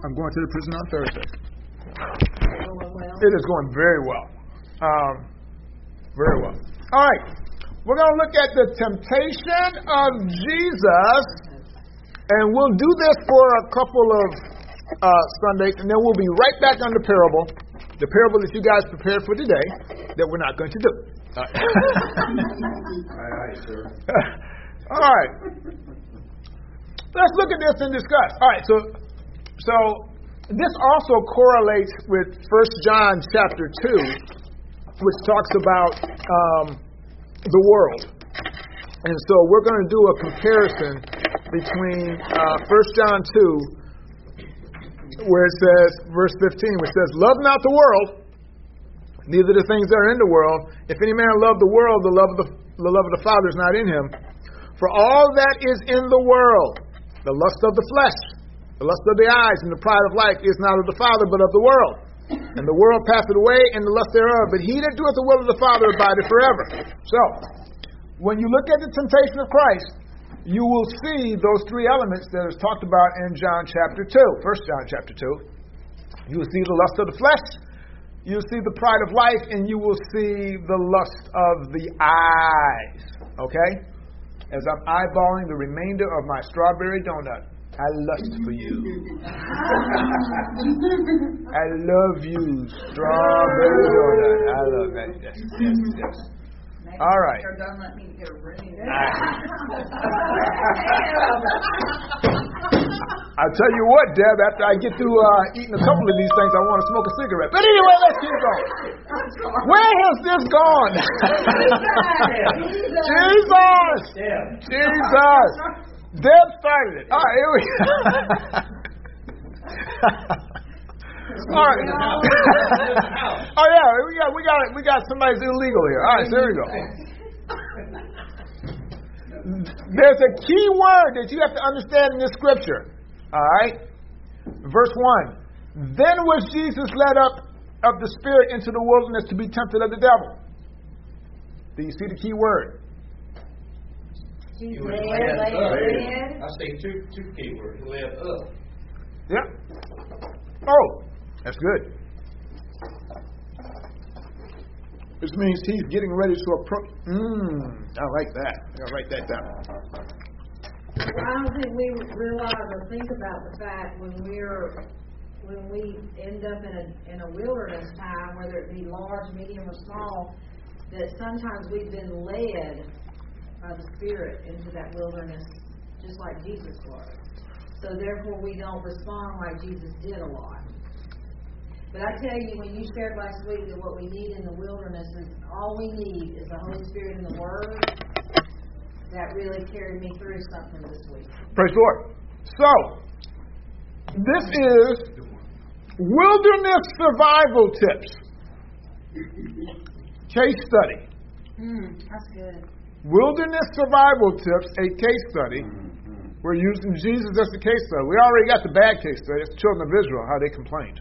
I'm going to the prison on Thursday. Well. It is going very well. Very well. All right. We're going to look at the temptation of Jesus, and we'll do this for a couple of Sundays, and then we'll be right back on the parable that you guys prepared for today that we're not going to do. All right, sir. All right. Let's look at this and discuss. All right, so this also correlates with 1 John chapter 2, which talks about the world. And so we're going to do a comparison between 1 John 2, where it says, verse 15, which says, "Love not the world, neither the things that are in the world. If any man love the world, the love of the Father is not in him. For all that is in the world, the lust of the flesh, the lust of the eyes, and the pride of life is not of the Father, but of the world. And the world passeth away, and the lust thereof. But he that doeth the will of the Father abideth forever." So, when you look at the temptation of Christ, you will see those three elements that is talked about in John chapter 2, 1 John chapter 2. You will see the lust of the flesh, you will see the pride of life, and you will see the lust of the eyes. Okay? As I'm eyeballing the remainder of my strawberry donut, I lust for you. I love you, strawberry donut. I love that. Yes. All right. I'll tell you what, Deb, after I get through eating a couple of these things, I want to smoke a cigarette. But anyway, let's keep going. Where has this gone? Jesus! Deb started it. All right, here we go. All right. Oh yeah, we got somebody's illegal here. All right, so here we go. There's a key word that you have to understand in this scripture. All right, verse 1. Then was Jesus led up of the Spirit into the wilderness to be tempted of the devil. Do you see the key word? He was led up. I say two key words. Led up. Yeah. Oh, that's good. This means he's getting ready to approach. I like that. I gotta write that down. Well, I don't think we realize or think about the fact when we end up in a wilderness time, whether it be large, medium, or small, that sometimes we've been led by the Spirit into that wilderness, just like Jesus was. So therefore, we don't respond like Jesus did a lot. But I tell you, when you shared last week that what we need in the wilderness is all we need is the Holy Spirit and the Word. That really carried me through something this week. Praise the Lord. So, this is wilderness survival tips. Case study. That's good. Wilderness survival tips, a case study. We're using Jesus as the case study. We already got the bad case study. It's the children of Israel, how they complained.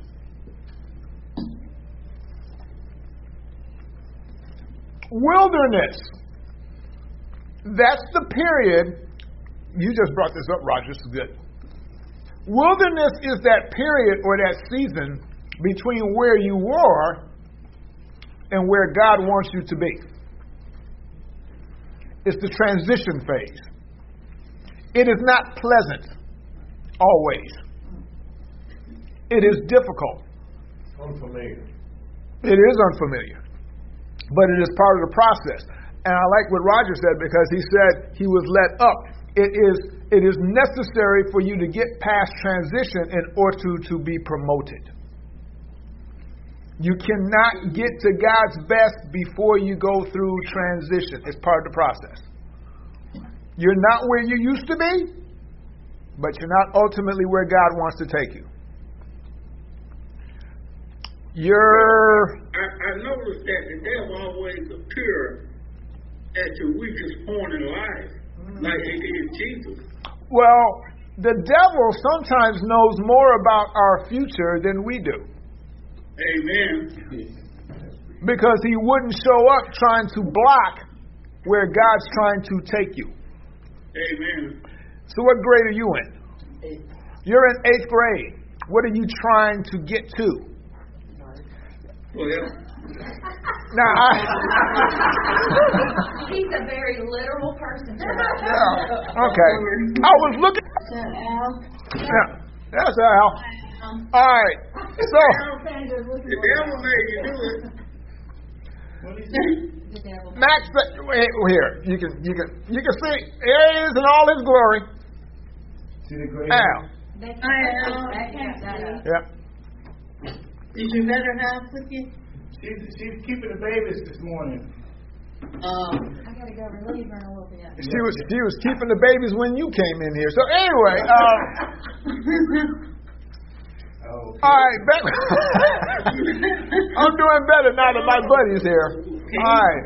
Wilderness. That's the period. You just brought this up, Roger. This is good. Wilderness is that period or that season between where you were and where God wants you to be. It's the transition phase. It is not pleasant, always. It is difficult. Unfamiliar. It is unfamiliar. But it is part of the process. And I like what Roger said because he said he was led up. It is necessary for you to get past transition in order to be promoted. You cannot get to God's best before you go through transition. It's part of the process. You're not where you used to be, but you're not ultimately where God wants to take you. I noticed that the devil always appears at your weakest point in life, like he did Jesus. Well, the devil sometimes knows more about our future than we do. Amen. Because he wouldn't show up trying to block where God's trying to take you. Amen. So what grade are you in? 8th. You're in 8th grade. What are you trying to get to? Well, Now, He's a very literal person. okay. I was looking. Yeah, that's Al. All right. So, the devil made you do it. Max, here you can see there he is in all his glory. See the great Al. Yeah. Is your better half with you? She's keeping the babies this morning. I gotta go relieve her in a little bit. She was keeping the babies when you came in here. So anyway, Okay. all right, I'm doing better now that my buddy's here. All right.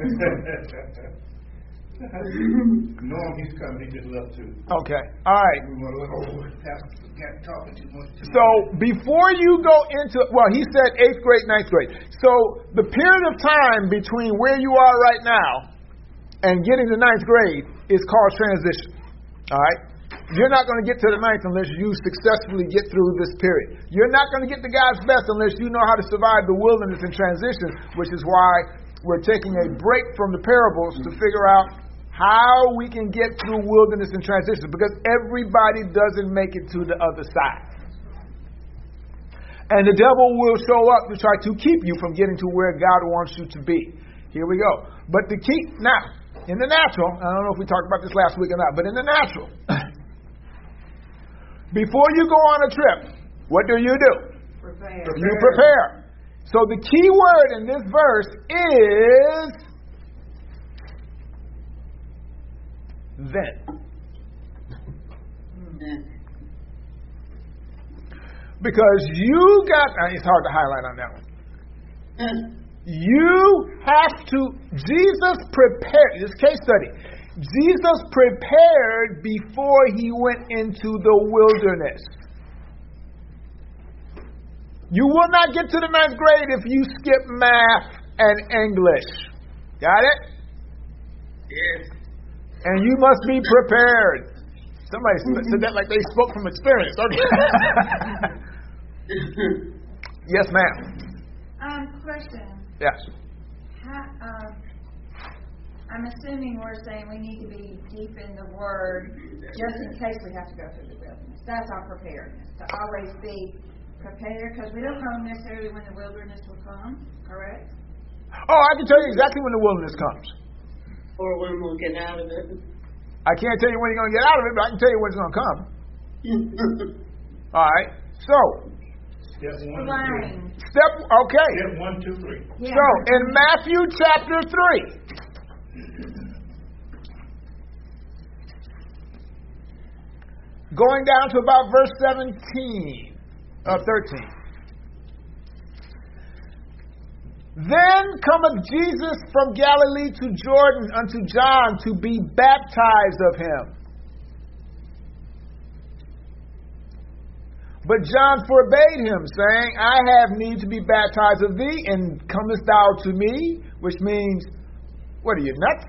Norm, he's coming. He just left too. Okay. All right. We want to look over. Pastor got talking too much. So before you go into, well, he said 8th grade, 9th grade. So the period of time between where you are right now and getting to 9th grade is called transition. All right? You're not going to get to the 9th unless you successfully get through this period. You're not going to get to God's best unless you know how to survive the wilderness and transition, which is why we're taking a break from the parables to figure out how we can get through wilderness and transition, because everybody doesn't make it to the other side. And the devil will show up to try to keep you from getting to where God wants you to be. Here we go. But the key, now, in the natural, I don't know if we talked about this last week or not, but in the natural, before you go on a trip, what do? Prepare. You prepare. So the key word in this verse is then. Because you got, it's hard to highlight on that one. You have to, Jesus prepared, this case study, Jesus prepared before he went into the wilderness. You will not get to the 9th grade if you skip math and English. Got it? Yes. And you must be prepared. Somebody said that like they spoke from experience. Okay. Yes, ma'am. Question. Yes. I'm assuming we're saying we need to be deep in the Word just in case we have to go through the wilderness. That's our preparedness, to always be prepared, because we don't know necessarily when the wilderness will come, correct? Oh, I can tell you exactly when the wilderness comes. Or when we'll get out of it. I can't tell you when you're going to get out of it, but I can tell you when it's going to come. All right. So, Step 1, 2, 3. Okay. Step 1, 2, 3. Yeah. So, in Matthew chapter 3, going down to about verse 13. Then cometh Jesus from Galilee to Jordan unto John to be baptized of him. But John forbade him, saying, I have need to be baptized of thee, and comest thou to me? Which means, what are you, nuts?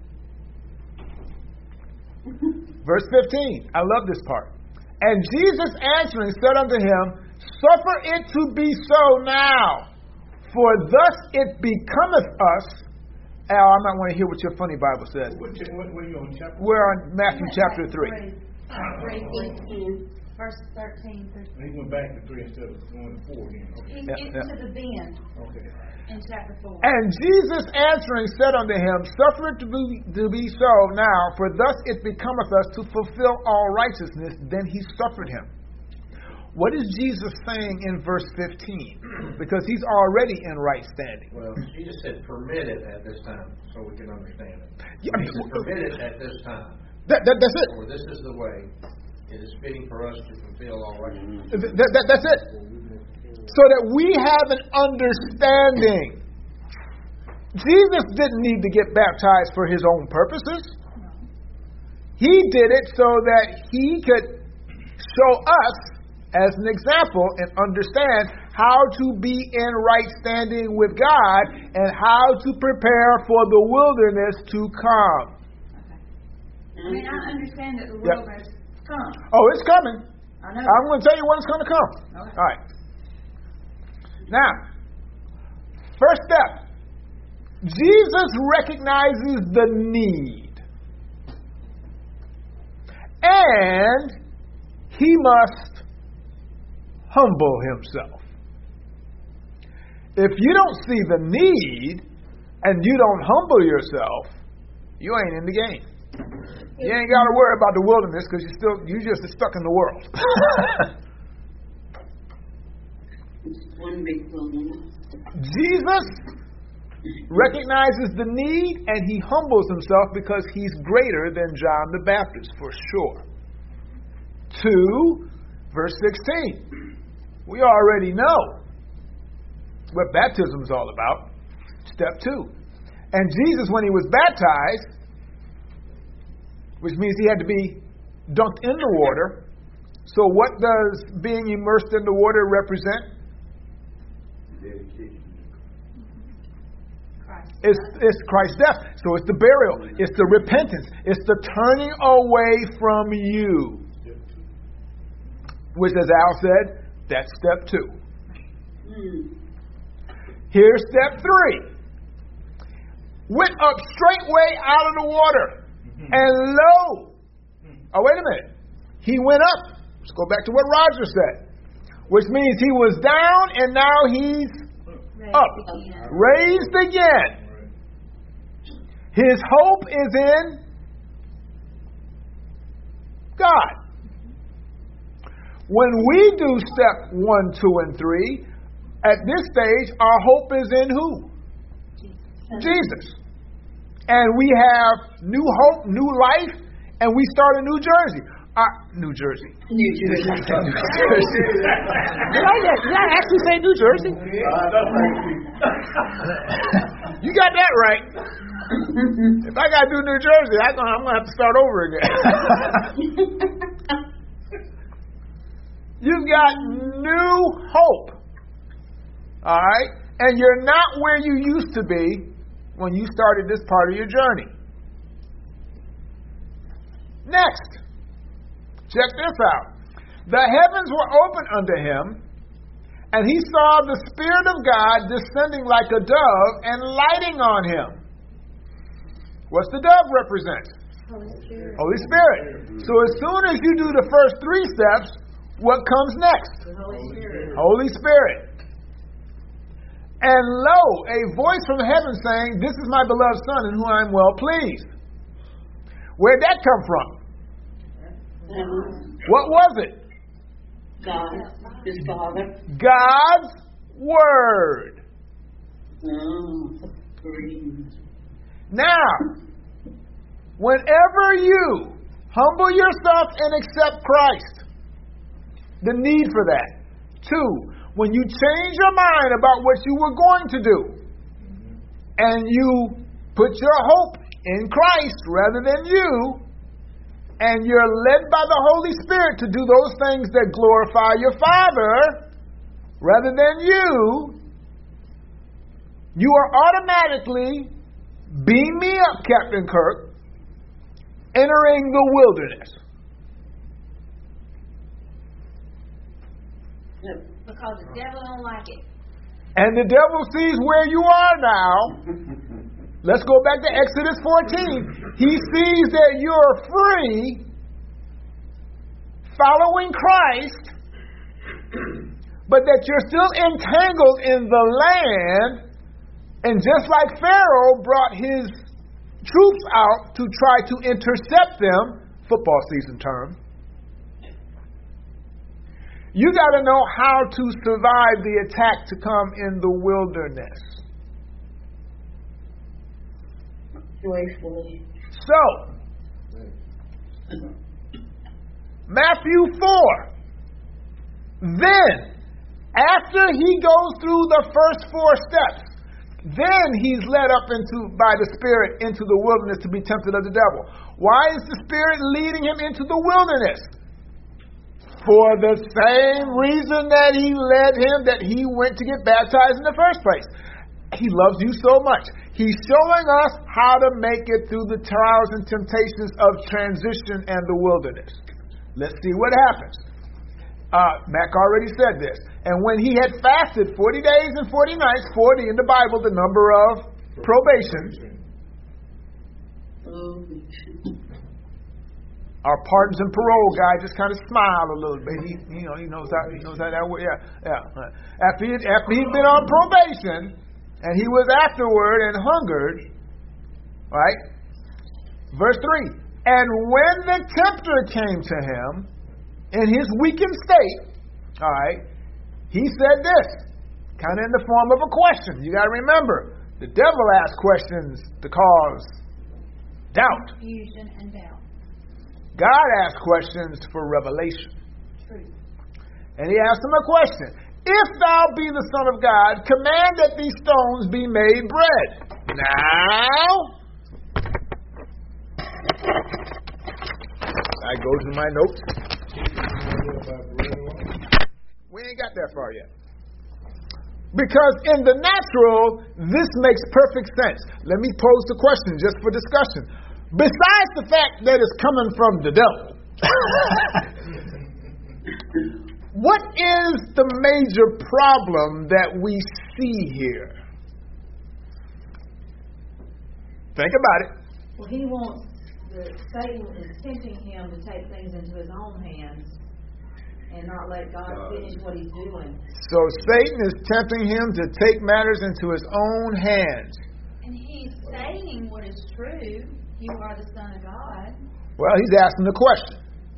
Verse 15. I love this part. And Jesus answering said unto him, Suffer it to be so now, for thus it becometh us. Al, I might want to hear what your funny Bible says. What are you on, chapter? We're on Matthew chapter 3. 3:18. Verse 13. He went back to 3 instead of going to 4 again. Okay. He's getting to the bend Okay. in chapter 4. And Jesus answering said unto him, Suffer it to be so now, for thus it becometh us to fulfill all righteousness. Then he suffered him. What is Jesus saying in verse 15? Because he's already in right standing. Well, he just said permitted at this time, so we can understand it. Yeah, He said permitted at this time. That's it. Or this is the way. It is fitting for us to fulfill all righteousness. That's it. So that we have an understanding. Jesus didn't need to get baptized for his own purposes. He did it so that he could show us as an example and understand how to be in right standing with God and how to prepare for the wilderness to come. I mean, I understand that the wilderness comes. Oh, it's coming. I know. I'm going to tell you when it's going to come. Okay. All right. Now, first step. Jesus recognizes the need. And he must humble himself. If you don't see the need and you don't humble yourself, you ain't in the game. You ain't got to worry about the wilderness because you just stuck in the world. It's one big wilderness. Jesus recognizes the need and he humbles himself because he's greater than John the Baptist, for sure. 2, verse 16. We already know what baptism is all about. Step 2. And Jesus, when he was baptized, which means he had to be dunked in the water. So what does being immersed in the water represent? It's Christ's death. So it's the burial. It's the repentance. It's the turning away from you. Which, as Al said, that's step 2. Here's step 3. Went up straightway out of the water. And lo, wait a minute. He went up. Let's go back to what Roger said. Which means he was down and now he's up. Raised again. His hope is in God. When we do step 1, 2, and 3, at this stage, our hope is in who? Jesus. And we have new hope, new life, and we start in New Jersey. New Jersey. New Jersey. Did I actually say New Jersey? You got that right. If I got to do New Jersey, I'm going to have to start over again. You've got new hope. All right? And you're not where you used to be when you started this part of your journey. Next. Check this out. The heavens were opened unto him, and he saw the Spirit of God descending like a dove and lighting on him. What's the dove represent? Holy Spirit. So as soon as you do the first 3 steps, what comes next? The Holy Spirit. Holy Spirit. And lo, a voice from heaven saying, "This is my beloved Son in whom I am well pleased." Where'd that come from? What was it? God, his Father. God's Word. Oh, green. Now, whenever you humble yourself and accept Christ, the need for that. 2, when you change your mind about what you were going to do, and you put your hope in Christ rather than you, and you're led by the Holy Spirit to do those things that glorify your Father rather than you are automatically, beam me up, Captain Kirk, entering the wilderness. Because the devil don't like it. And the devil sees where you are now. Let's go back to Exodus 14. He sees that you're free, following Christ, but that you're still entangled in the land. And just like Pharaoh brought his troops out to try to intercept them, football season term, you got to know how to survive the attack to come in the wilderness. Joyfully. So, Matthew 4. Then, after he goes through the first 4 steps, then he's led up by the Spirit into the wilderness to be tempted of the devil. Why is the Spirit leading him into the wilderness? For the same reason that he led him, that he went to get baptized in the first place. He loves you so much. He's showing us how to make it through the trials and temptations of transition and the wilderness. Let's see what happens. Mac already said this. And when he had fasted 40 days and 40 nights, 40 in the Bible, the number of probation. Our pardons and parole guy just kind of smiled a little bit. He knows how that works. Yeah. After he'd been on probation, and he was afterward and hungered, right? Verse 3. And when the tempter came to him in his weakened state, all right, he said this, kind of in the form of a question. You got to remember, the devil asks questions to cause doubt. Confusion and doubt. God asks questions for revelation. Truth. And he asked him a question. If thou be the Son of God, command that these stones be made bread. Now, I go to my notes. We ain't got that far yet. Because in the natural, this makes perfect sense. Let me pose the question just for discussion. Besides the fact that it's coming from the devil, what is the major problem that we see here? Think about it. Well, Satan is tempting him to take things into his own hands and not let God finish what he's doing. So Satan is tempting him to take matters into his own hands. And he's saying what is true. You are the Son of God. Well, he's asking the question.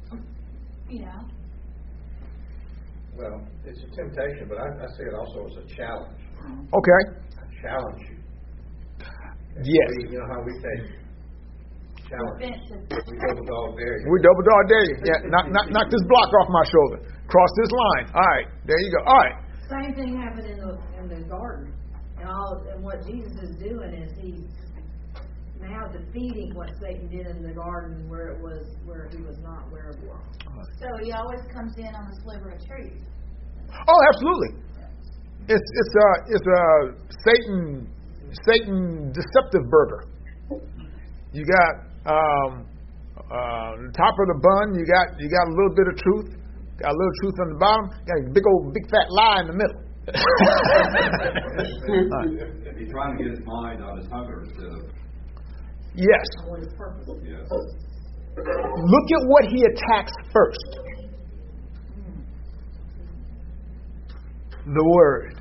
Well, it's a temptation, but I see it also as a challenge. Okay. I challenge you. Yes. You know how we say challenge. We double dog dare you. We double dog dare you. Yeah, knock this block off my shoulder. Cross this line. All right. There you go. All right. Same thing happened in the garden. And what Jesus is doing is he's now defeating what Satan did in the garden where he was not where it was. So he always comes in on the sliver of truth. Oh, absolutely. It's a Satan deceptive burger. You got the top of the bun. You got a little bit of truth. Got a little truth on the bottom. Got a big fat lie in the middle. He's trying to get his mind on his hunger instead of. Yes. What his purpose is. Yes. Look at what he attacks first. The Word.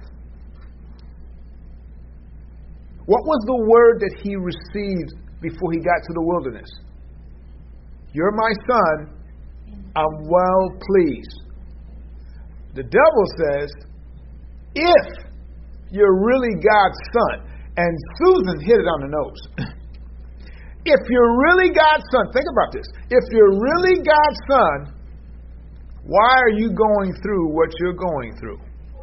What was the word that he received before he got to the wilderness? You're my son. I'm well pleased. The devil says, if you're really God's son, and Susan hit it on the nose. If you're really God's son, think about this. If you're really God's son, why are you going through what you're going through?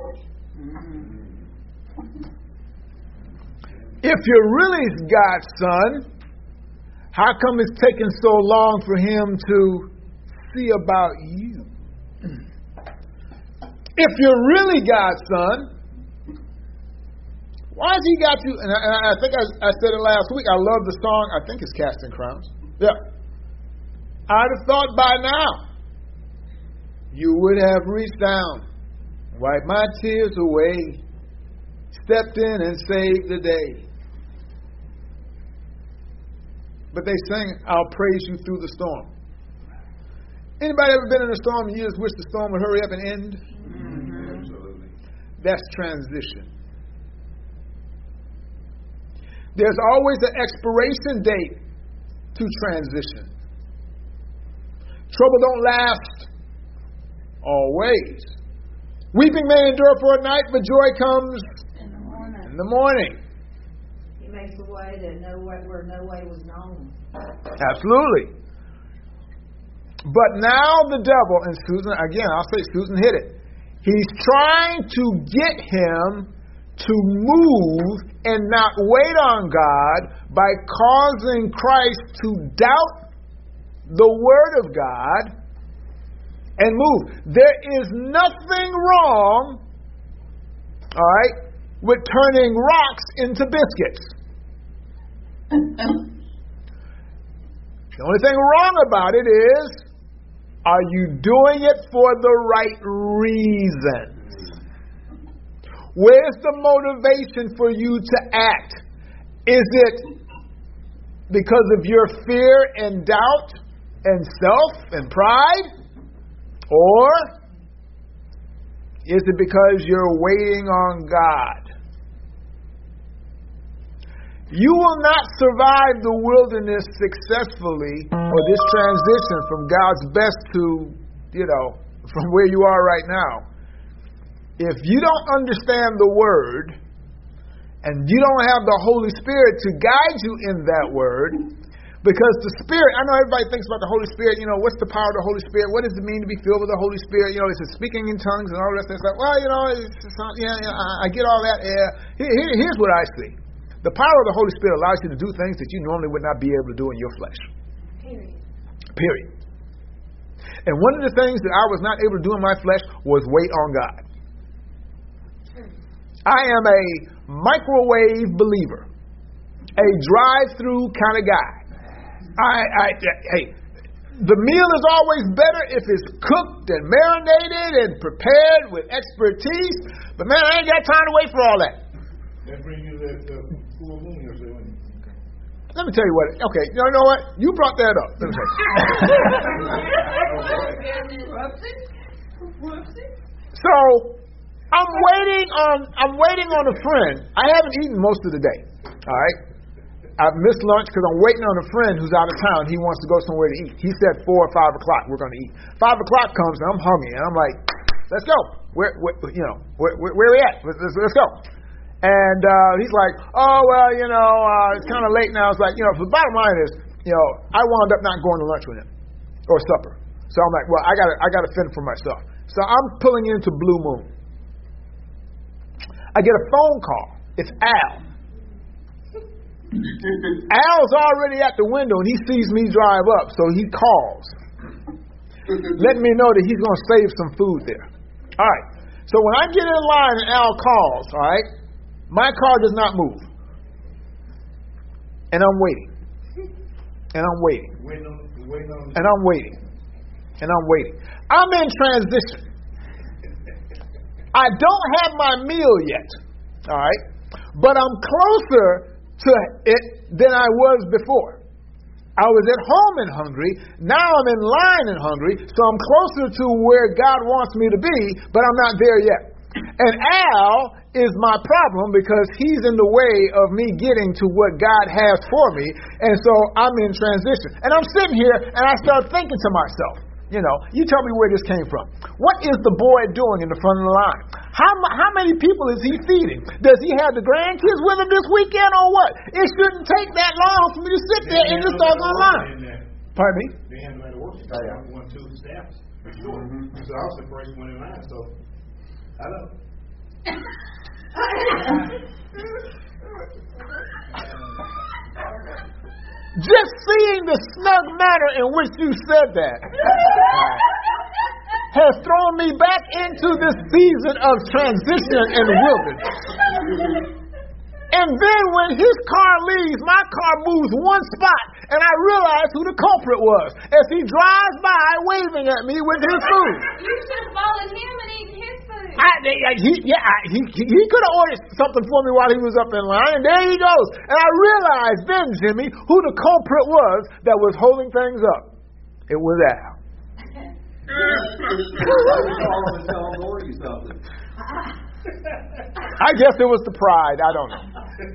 If you're really God's son, how come it's taking so long for him to see about you? If you're really God's son, why has he got you? And I think I said it last week. I love the song. I think it's Casting Crowns. Yeah. I'd have thought by now you would have reached down, wiped my tears away, stepped in and saved the day. But they sing, I'll praise you through the storm. Anybody ever been in a storm and you just wish the storm would hurry up and end? Mm-hmm. Absolutely. That's transition. There's always an expiration date to transition. Trouble don't last always. Weeping may endure for a night, but joy comes in the morning. He makes a way that where no way was known. Absolutely. But now the devil, and Susan, again, I'll say Susan hit it. He's trying to get him to move and not wait on God by causing Christ to doubt the Word of God and move. There is nothing wrong, all right, with turning rocks into biscuits. The only thing wrong about it is Are you doing it for the right reasons? Where's the motivation for you to act? Is it because of your fear and doubt and self and pride? Or is it because you're waiting on God? You will not survive the wilderness successfully, or this transition from God's best to, from where you are right now, if you don't understand the Word and you don't have the Holy Spirit to guide you in that Word. Because the Spirit, I know everybody thinks about the Holy Spirit, what's the power of the Holy Spirit? What does it mean to be filled with the Holy Spirit? Is it speaking in tongues and all that stuff? It's like, well, it's just not, I get all that. Here's what I see. The power of the Holy Spirit allows you to do things that you normally would not be able to do in your flesh. Period. And one of the things that I was not able to do in my flesh was wait on God. I am a microwave believer, a drive-through kind of guy. Hey, the meal is always better if it's cooked and marinated and prepared with expertise. But man, I ain't got time to wait for all that. That brings you that full moon yesterday. Let me tell you what. Okay, you know what? You brought that up. Let me tell you. So I'm waiting on a friend. I haven't eaten most of the day. All right. I've missed lunch because I'm waiting on a friend who's out of town. He wants to go somewhere to eat. He said 4 or 5 o'clock we're going to eat. 5 o'clock comes and I'm hungry and I'm like, let's go. Where we at? Let's go. And he's like, oh well, it's kind of late now. It's like, the bottom line is, I wound up not going to lunch with him or supper. So I'm like, well, I got to fend for myself. So I'm pulling into Blue Moon. I get a phone call. It's Al. Al's already at the window and he sees me drive up, so he calls, letting me know that he's going to save some food there. All right. So when I get in line and Al calls, all right, my car does not move, and I'm waiting, and I'm waiting, and I'm waiting, and I'm waiting. I'm in transition. I don't have my meal yet, all right, but I'm closer to it than I was before. I was at home and hungry. Now I'm in line and hungry, so I'm closer to where God wants me to be, but I'm not there yet. And Al is my problem because he's in the way of me getting to what God has for me, and so I'm in transition. And I'm sitting here and I start thinking to myself, you tell me where this came from. What is the boy doing in the front of the line? How many people is he feeding? Does he have the grandkids with him this weekend or what? It shouldn't take that long for me to sit there and just start on the line. Pardon me? They had to work. One, two staffs. So I was the first one in line. So I know. Just seeing the snug manner in which you said that has thrown me back into this season of transition and wilderness. And then when his car leaves, my car moves one spot, and I realize who the culprit was as he drives by waving at me with his food. You should have followed him and eaten his food. He could have ordered something for me while he was up in line, and there he goes. And I realized then, Jimmy, who the culprit was that was holding things up. It was Al. I guess it was the pride. I don't know.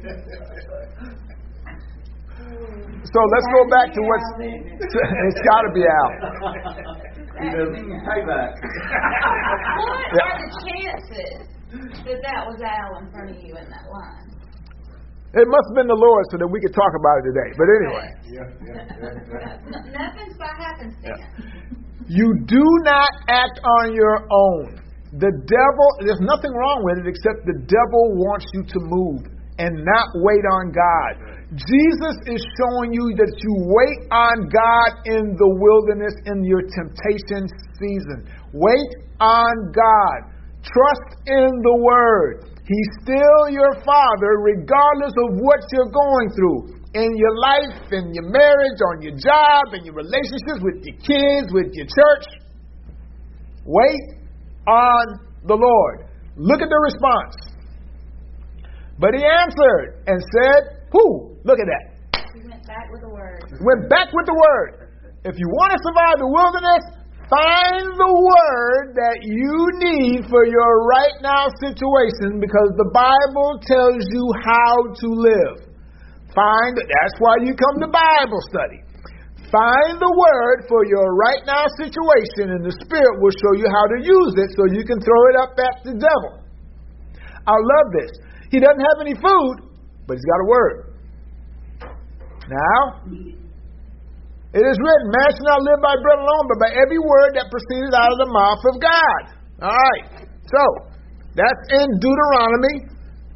So let's go back to what's... It's got to be Al. Payback. What are the chances that was Al in front of you in that line? It must have been the Lord so that we could talk about it today. But anyway. Nothing's by happenstance. You do not act on your own. The devil, there's nothing wrong with it except the devil wants you to move and not wait on God. Jesus is showing you that you wait on God in the wilderness, in your temptation season. Wait on God. Trust in the Word. He's still your Father regardless of what you're going through. in your life, in your marriage, on your job, in your relationships with your kids, with your church. Wait on the Lord. Look at the response. But he answered and said, who? Look at that. He went back with the word. Went back with the word. If you want to survive the wilderness, find the word that you need for your right now situation, because the Bible tells you how to live. That's why you come to Bible study. Find the word for your right now situation, and the Spirit will show you how to use it so you can throw it up at the devil. I love this. He doesn't have any food, but he's got a word. Now, it is written, man shall not live by bread alone, but by every word that proceeded out of the mouth of God. All right. So, that's in Deuteronomy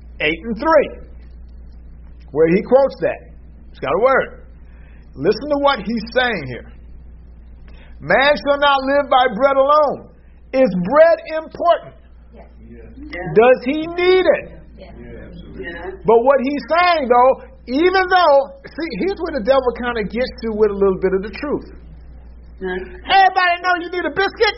8:3, where he quotes that. He's got a word. Listen to what he's saying here. Man shall not live by bread alone. Is bread important? Yes. Does he need it? Yes. Yeah. But what he's saying, though, even though, see, here's where the devil kind of gets to with a little bit of the truth. Everybody know you need a biscuit.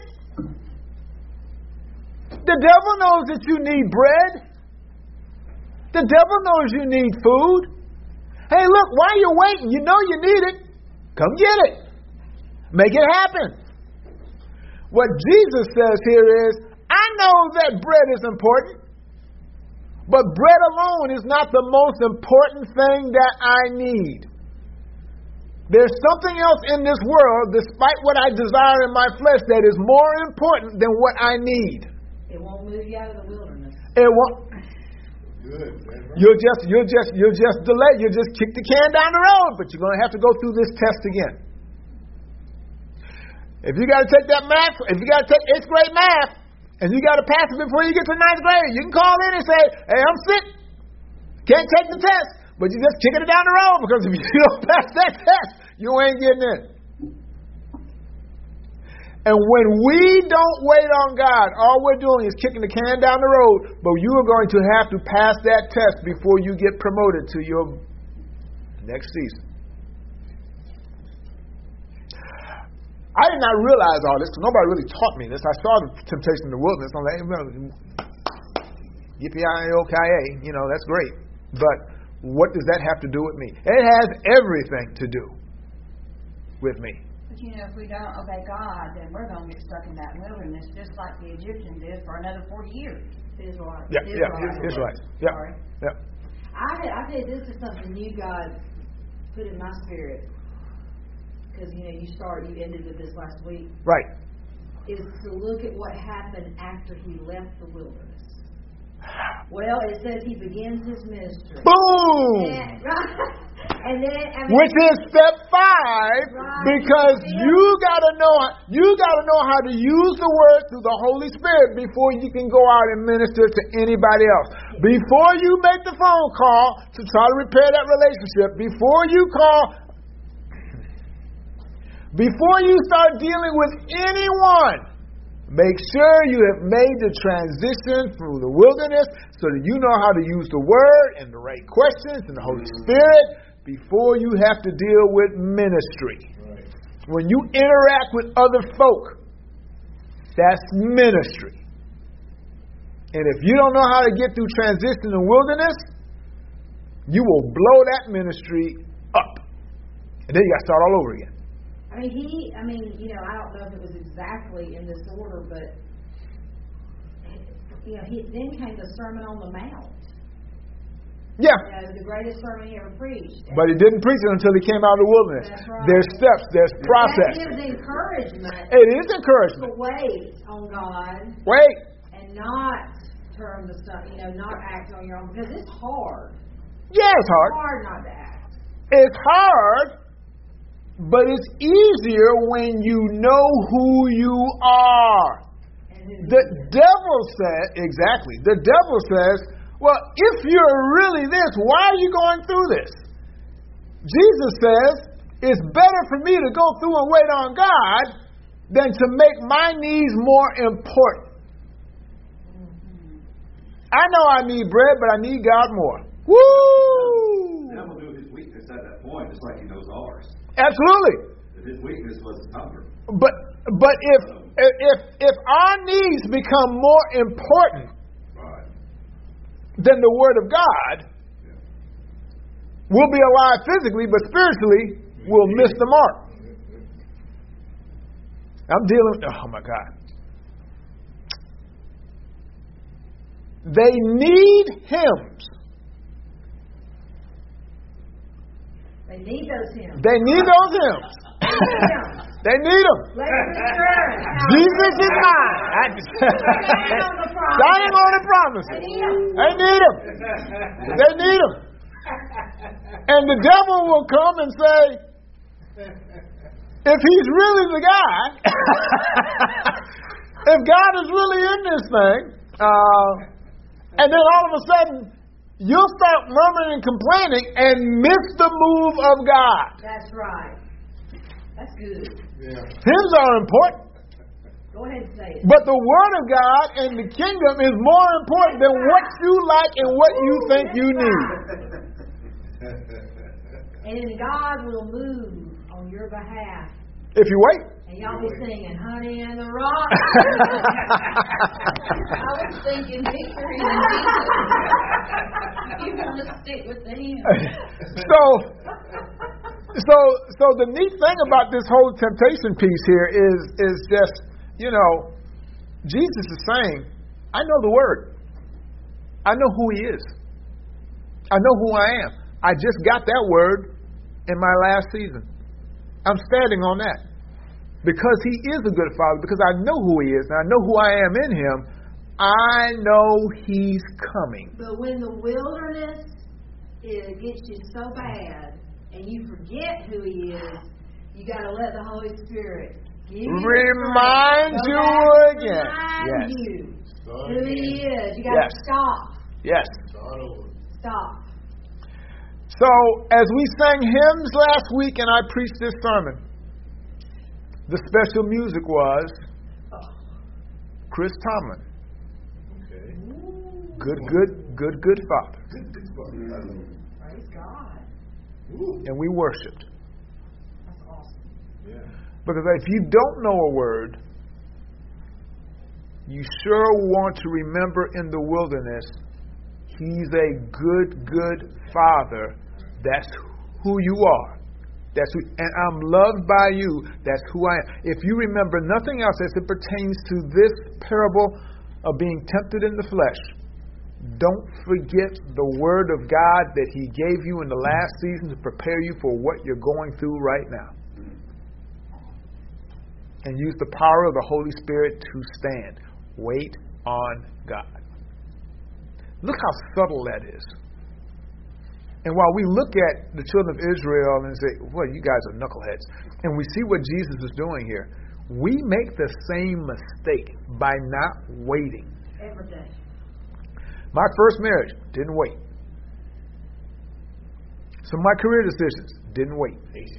The devil knows that you need bread. The devil knows you need food. Hey, look, while you're waiting, you know you need it. Come get it. Make it happen. What Jesus says here is, I know that bread is important. But bread alone is not the most important thing that I need. There's something else in this world, despite what I desire in my flesh, that is more important than what I need. It won't move you out of the wilderness. It won't. Good. You'll just delay. You'll just kick the can down the road, but you're going to have to go through this test again. If you got to take that math, if you got to take 8th grade math, and you got to pass it before you get to 9th grade, you can call in and say, hey, I'm sick. Can't take the test. But you're just kicking it down the road, because if you don't pass that test, you ain't getting in. And when we don't wait on God, all we're doing is kicking the can down the road, but you are going to have to pass that test before you get promoted to your next season. I did not realize all this, because nobody really taught me this. I saw the temptation in the wilderness. I'm like, yippee-yi-o-ki-yay, that's great. But what does that have to do with me? It has everything to do with me. But if we don't obey God, then we're going to get stuck in that wilderness, just like the Egyptians did for another 40 years. Israelites. Israelites. Yeah. Sorry. Yeah. I tell you, this is something you God put in my spirit. Because, you ended with this last week. Right. Is to look at what happened after he left the wilderness. Well, it says he begins his ministry. Boom! And then, which is step 5, right, because you got to know how to use the word through the Holy Spirit before you can go out and minister to anybody else. Before you make the phone call to try to repair that relationship, before you start dealing with anyone, make sure you have made the transition through the wilderness so that you know how to use the word and the right questions and the Holy Spirit before you have to deal with ministry. Right. When you interact with other folk, that's ministry. And if you don't know how to get through transition and wilderness, you will blow that ministry up. And then you got to start all over again. I don't know if it was exactly in this order, but, he then came the Sermon on the Mount. Yeah. The greatest sermon he ever preached. But he didn't preach it until he came out of the wilderness. That's right. There's steps, there's process. That gives encouragement. It is encouragement. To wait on God. Wait. And not turn the stuff, not act on your own, because it's hard. Yeah, it's hard. It's hard not to act. It's hard, but it's easier when you know who you are. The devil says, well, if you're really this, why are you going through this? Jesus says, it's better for me to go through and wait on God than to make my needs more important. I know I need bread, but I need God more. Woo! The devil knew his weakness at that Absolutely. His weakness was his hunger. But if our needs become more important Right. than the Word of God, we'll be alive physically, but spiritually, we'll miss the mark. I'm dealing. Oh my God. They need hymns. They need those hymns. They need those hymns. They need them. Jesus is mine. Shining on the promises. They need them. They need them. And the devil will come and say, if he's really the guy, if God is really in this thing, and then all of a sudden, you'll start murmuring and complaining and miss the move of God. That's right. That's good. Yeah. Hymns are important. Go ahead and say it. But the Word of God and the kingdom is more important than what you like and what you think you need. And God will move on your behalf. If you wait. And y'all be singing, Honey in the Rock. I was thinking victory in Jesus. You want to stick with the hymn. So the neat thing about this whole temptation piece here is just, Jesus is saying, I know the Word. I know who He is. I know who I am. I just got that word in my last season. I'm standing on that. Because He is a good Father, because I know who He is, and I know who I am in Him, I know He's coming. But when the wilderness gets you so bad, and you forget who He is, you got to let the Holy Spirit remind you again. Remind you who He is. You got to stop. Yes. Stop. So, as we sang hymns last week and I preached this sermon, the special music was Chris Tomlin. Okay. Good Father. Good Father. Praise God. And we worshiped. That's awesome. Yeah. Because if you don't know a word, you sure want to remember in the wilderness, He's a good Father. That's who you are. And I'm loved by you. That's who I am. If you remember nothing else as it pertains to this parable of being tempted in the flesh, don't forget the Word of God that He gave you in the last season to prepare you for what you're going through right now. And use the power of the Holy Spirit to stand. Wait on God. Look how subtle that is. And while we look at the children of Israel and say, well, you guys are knuckleheads, and we see what Jesus is doing here, we make the same mistake by not waiting. Every day. My first marriage, didn't wait. Some of my career decisions, didn't wait.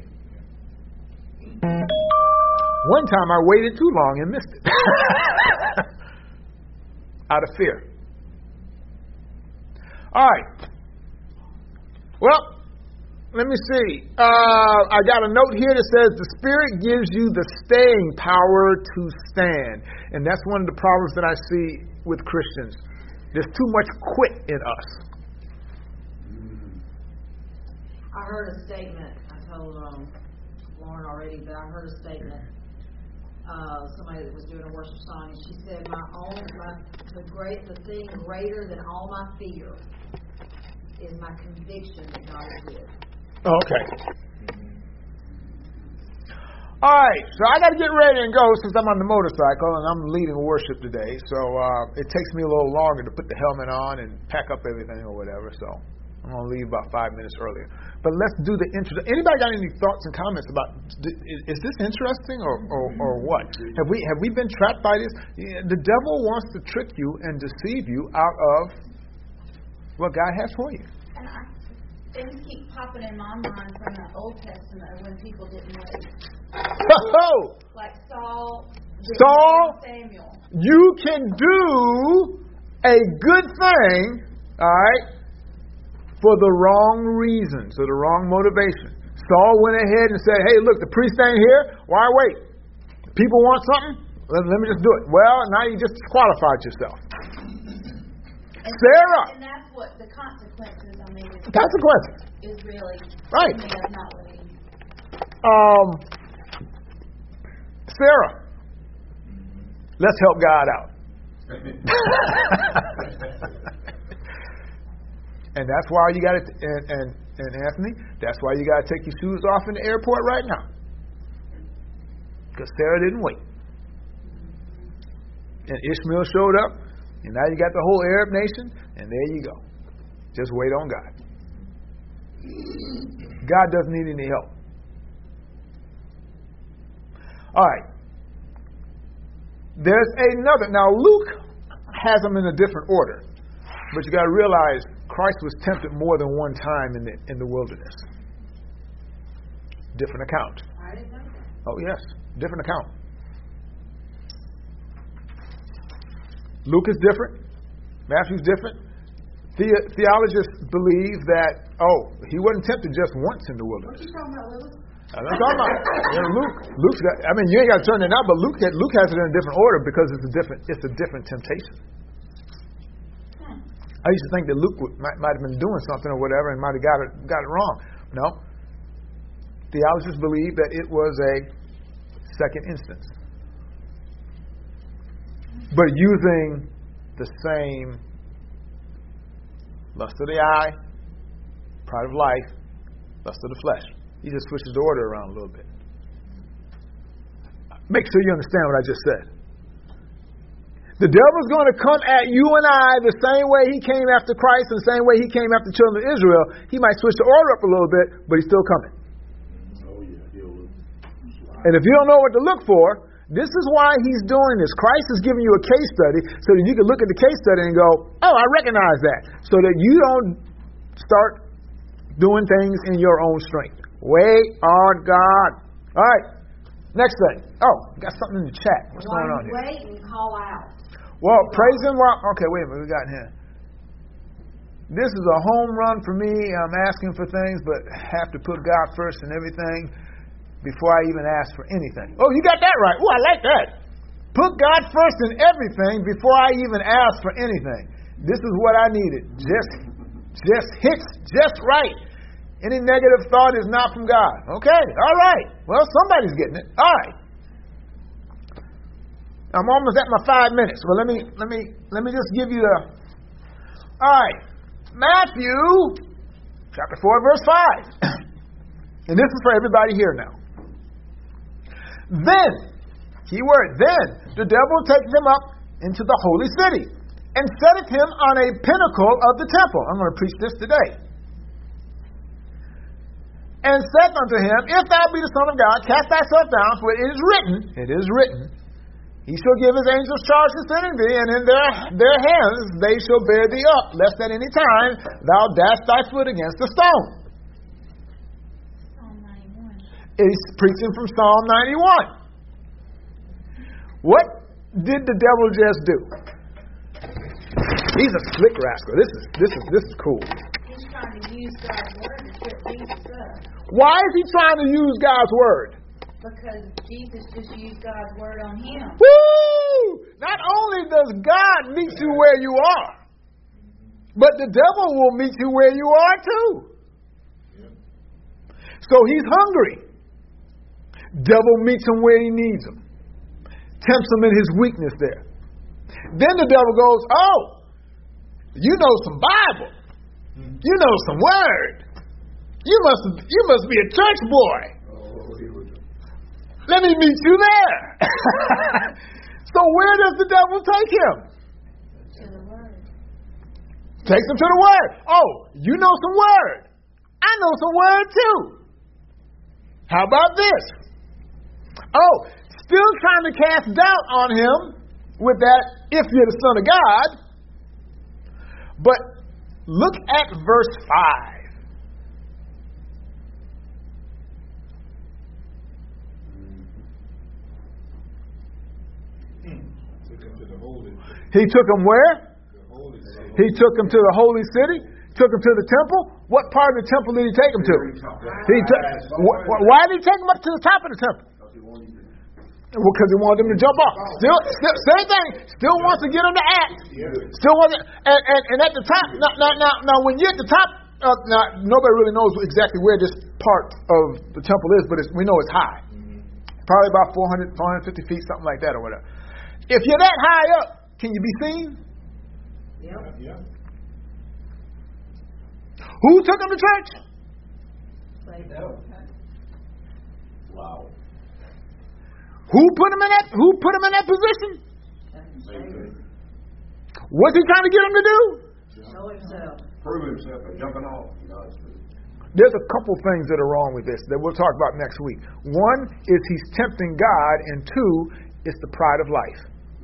One time I waited too long and missed it. Out of fear. All right. Well, let me see. I got a note here that says the Spirit gives you the staying power to stand. And that's one of the problems that I see with Christians. There's too much quit in us. I heard a statement. I told Lauren already, but I heard a statement. Somebody that was doing a worship song, and she said, the thing greater than all my fear is my conviction that God is good. Okay. All right, so I got to get ready and go since I'm on the motorcycle and I'm leading worship today. So it takes me a little longer to put the helmet on and pack up everything or whatever. So I'm going to leave about 5 minutes earlier. But let's do the intro. Anybody got any thoughts and comments about? Is this interesting or what? Have we been trapped by this? The devil wants to trick you and deceive you out of what God has for you. And things keep popping in my mind from the Old Testament of when people didn't wait. Like Saul, Samuel. You can do a good thing, all right, for the wrong reasons or the wrong motivation. Saul went ahead and said, hey, look, the priest ain't here. Why wait? People want something? Let me just do it. Well, now you just disqualified yourself. Sarah. And that's what the consequences, Consequences. is really Right. of not waiting. Sarah. Let's help God out. And that's why you got to, and Anthony, that's why you got to take your shoes off in the airport right now. Because Sarah didn't wait. And Ishmael showed up, and now you got the whole Arab nation, and there you go. Just wait on God. God doesn't need any help. All right. There's another. Now, Luke has them in a different order. But you got to realize Christ was tempted more than one time in the wilderness. Different account. I didn't know that. Oh, yes. Different account. Luke is different. Matthew's different. Theologists believe that, he wasn't tempted just once in the wilderness. What you talking about, Lewis? I'm talking about Luke's got, you ain't got to turn it out, but Luke has it in a different order because it's a different temptation. I used to think that Luke might have been doing something or whatever and might have got it wrong. No. Theologists believe that it was a second instance. But using the same lust of the eye, pride of life, lust of the flesh. He just switches the order around a little bit. Make sure you understand what I just said. The devil's going to come at you and I the same way he came after Christ and the same way he came after the children of Israel. He might switch the order up a little bit, but he's still coming. And if you don't know what to look for, this is why he's doing this. Christ is giving you a case study so that you can look at the case study and go, I recognize that. So that you don't start doing things in your own strength. Wait on God. All right. Next thing. Got something in the chat. What's going on here? Wait and call out. Well, praise him while... Okay, wait a minute. We got here. This is a home run for me. I'm asking for things, but have to put God first in everything before I even ask for anything. Oh, you got that right. Oh, I like that. Put God first in everything before I even ask for anything. This is what I needed. Just hits just right. Any negative thought is not from God. Okay, all right. Well, somebody's getting it. All right. I'm almost at my 5 minutes. Well, let me just give you the. All right, Matthew, chapter 4, verse 5, and this is for everybody here now. Then, keyword, then the devil takes him up into the holy city and setteth him on a pinnacle of the temple. I'm going to preach this today. And saith unto him, If thou be the Son of God, cast thyself down, for it is written, He shall give his angels charge concerning thee, and in their hands they shall bear thee up, lest at any time thou dash thy foot against a stone. Psalm 91. He's preaching from Psalm 91. What did the devil just do? He's a slick rascal. This is cool. He's trying to use God's word to trip Jesus up. Why is he trying to use God's word? Because Jesus just used God's word on him. Woo! Not only does God meet you where you are, but the devil will meet you where you are too. So he's hungry. Devil meets him where he needs him. Tempts him in his weakness there. Then the devil goes, you know some Bible. You know some word. You must be a church boy. Let me meet you there. So where does the devil take him? To the word. Takes him to the word. You know some word. I know some word too. How about this? Still trying to cast doubt on him with that, if you're the Son of God. But look at verse 5. Took him to the holy. He took him where? The holy city. He took him to the holy city. took him to the temple. What part of the temple did he take him to? Why did he take him up to the top of the temple? Because he wanted them to jump off. Still, same thing. Still wants to get them to act. Still wants to, and at the top. Now, when you're at the top, now nobody really knows exactly where this part of the temple is, but we know it's high. Probably about 450 feet, something like that, or whatever. If you're that high up, can you be seen? Yep. Who took him to church? Wow. Who put him in that position? What's he trying to get him to do? Show himself. Prove himself by jumping off. There's a couple things that are wrong with this that we'll talk about next week. One is he's tempting God, and two, it's the pride of life.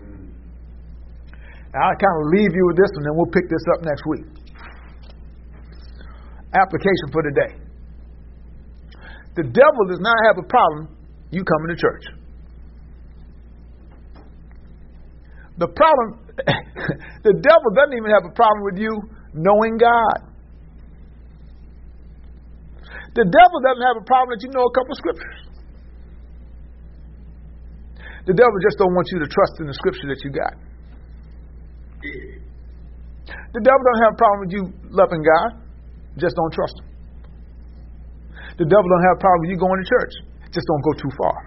I'll kind of leave you with this, and then we'll pick this up next week. Application for today. The devil does not have a problem you coming to church. The problem, the devil doesn't even have a problem with you knowing God. The devil doesn't have a problem that you know a couple scriptures. The devil just don't want you to trust in the scripture that you got. The devil don't have a problem with you loving God. Just don't trust him. The devil don't have a problem with you going to church. Just don't go too far.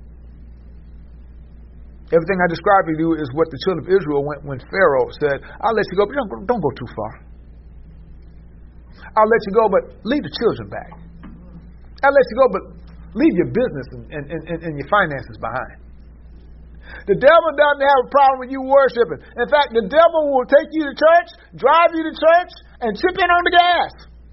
Everything I described to you is what the children of Israel went when Pharaoh said, I'll let you go, but don't go too far. I'll let you go, but leave the children back. I'll let you go, but leave your business and your finances behind. The devil doesn't have a problem with you worshiping. In fact, the devil will take you to church, drive you to church, and chip in on the gas.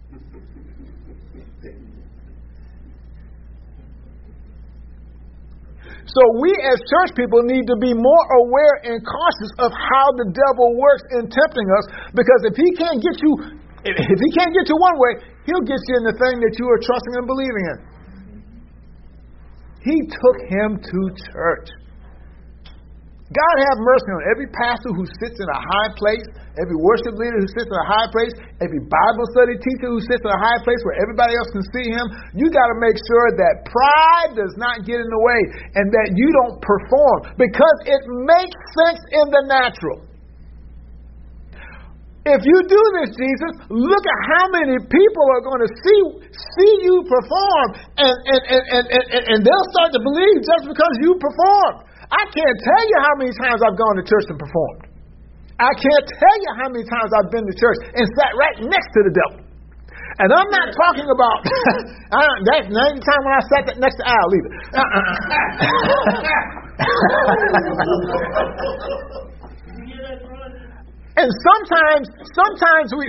So we as church people need to be more aware and cautious of how the devil works in tempting us, because if he can't get you one way, he'll get you in the thing that you are trusting and believing in. He took him to church. God have mercy on every pastor who sits in a high place, every worship leader who sits in a high place, every Bible study teacher who sits in a high place where everybody else can see him. You got to make sure that pride does not get in the way and that you don't perform, because it makes sense in the natural. If you do this, Jesus, look at how many people are going to see you perform, and they'll start to believe just because you performed. I can't tell you how many times I've gone to church and performed. I can't tell you how many times I've been to church and sat right next to the devil. And I'm not talking about that's not the time when I sat next to Al either. And sometimes we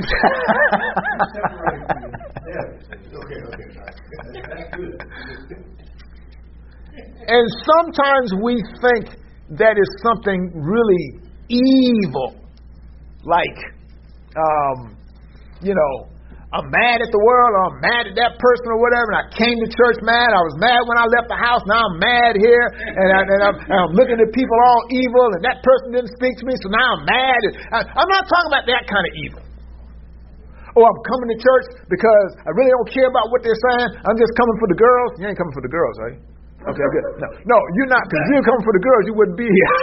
and sometimes we think that is something really evil, like I'm mad at the world, or I'm mad at that person or whatever, and I came to church mad. I was mad when I left the house, now I'm mad here, and I'm looking at people all evil, and that person didn't speak to me, so now I'm mad. I'm not talking about that kind of evil. Or I'm coming to church because I really don't care about what they're saying. I'm just coming for the girls. You ain't coming for the girls, are you? Okay, I'm good. No, you're not, because if you were coming for the girls, you wouldn't be here.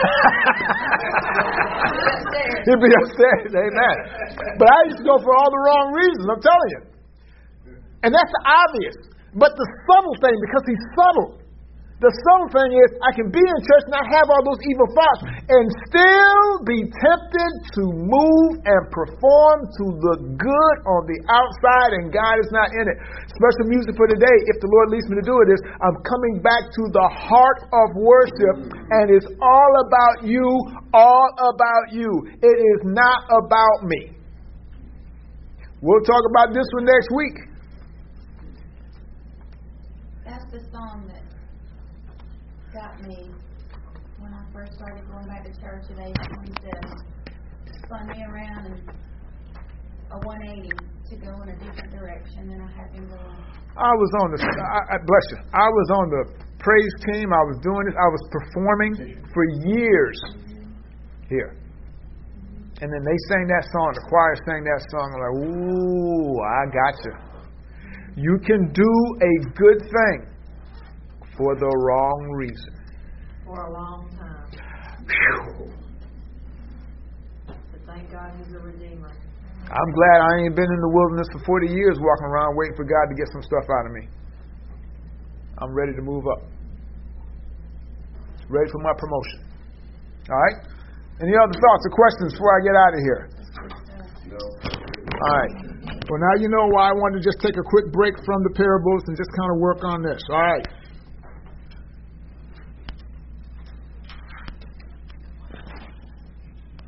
You'd be upstairs, amen. But I used to go for all the wrong reasons, I'm telling you. And that's the obvious. But the subtle thing, because he's subtle, the subtle thing is I can be in church and not have all those evil thoughts and still be tempted to move and perform to the good on the outside, and God is not in it. Special music for today, if the Lord leads me to do it, is I'm coming back to the heart of worship, and it's all about you, all about you. It is not about me. We'll talk about this one next week. That's the song that got me when I first started going back to church at age 27. Spun me around and a 180 to go in a different direction than I had been going. I was on bless you. I was on the praise team. I was doing it. I was performing for years here. And then they sang that song, the choir sang that song, I'm like, ooh, I got you. You can do a good thing for the wrong reason. For a long time. But thank God He's a Redeemer. I'm glad I ain't been in the wilderness for 40 years walking around waiting for God to get some stuff out of me. I'm ready to move up. Ready for my promotion. All right? Any other thoughts or questions before I get out of here? All right. Well, now you know why I wanted to just take a quick break from the parables and just kind of work on this. All right.